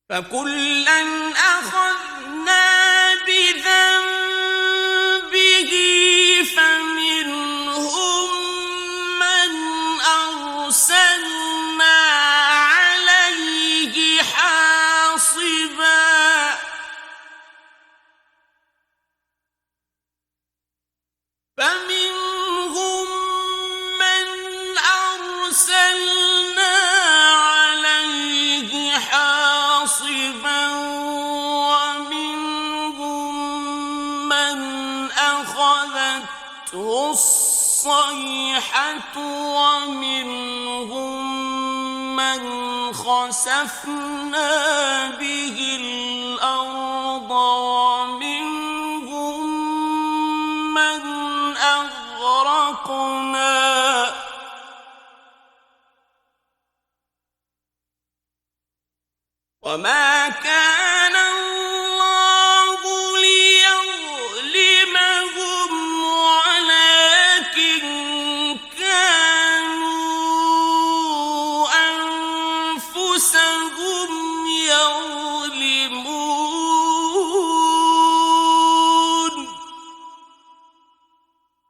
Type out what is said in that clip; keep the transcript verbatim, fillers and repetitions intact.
فكلا أخذنا بذنبه فمنهم من أرسلنا عليه حاصبا فمنهم من أرسلنا عليه حاصبا ومنهم من أخذته الصيحة ومنهم من خسفنا به الأرض ومنهم من أغرقنا وما كان